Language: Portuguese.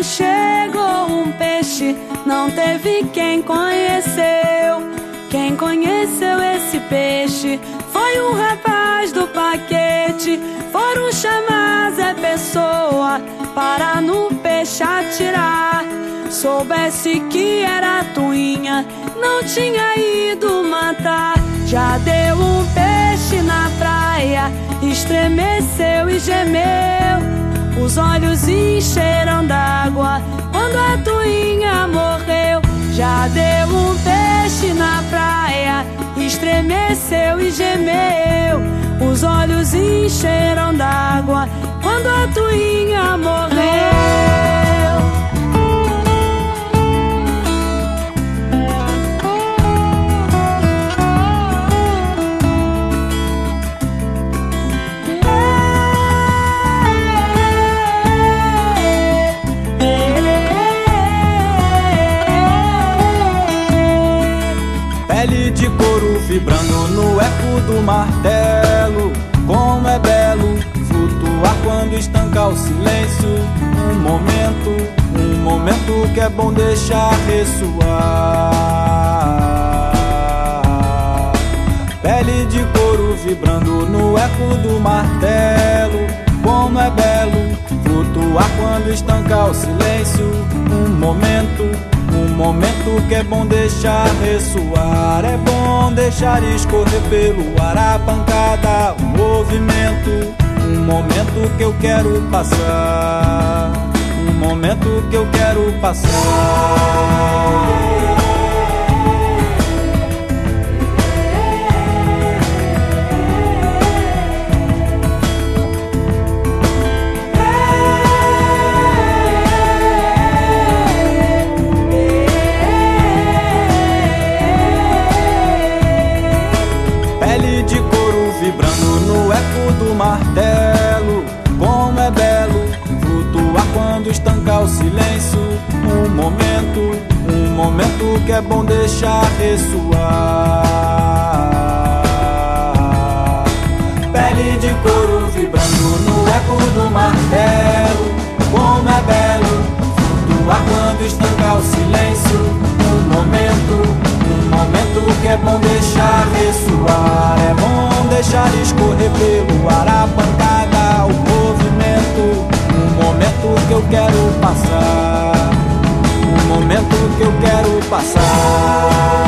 quando chegou um peixe, não teve quem conheceu. Quem conheceu esse peixe foi um rapaz do paquete. Foram chamar Zé Pessoa para no peixe atirar. Soubesse que era tuinha, não tinha ido matar. Já deu um peixe na praia, estremeceu e gemeu. Os olhos encheram d'água quando a tuinha morreu. Já deu um peixe na praia, estremeceu e gemeu. Os olhos encheram d'água quando a tuinha morreu. Pele de couro vibrando no eco do martelo. Como é belo flutuar quando estanca o silêncio. Um momento que é bom deixar ressoar. Pele de couro vibrando no eco do martelo. Como é belo flutuar quando estanca o silêncio. Um momento que é bom deixar ressoar. É bom deixar escorrer pelo ar a pancada, o movimento. Um momento que eu quero passar. Um momento que eu quero passar. Pele de couro vibrando no eco do martelo. Como é belo flutuar quando estanca o silêncio. Um momento que é bom deixar ressoar. Pele de couro vibrando no eco do martelo. Como é belo flutuar quando estanca o silêncio. Um momento que é bom deixar ressoar. É bom deixar escorrer pelo ar a pancada, o movimento. Um momento que eu quero passar. Um momento que eu quero passar.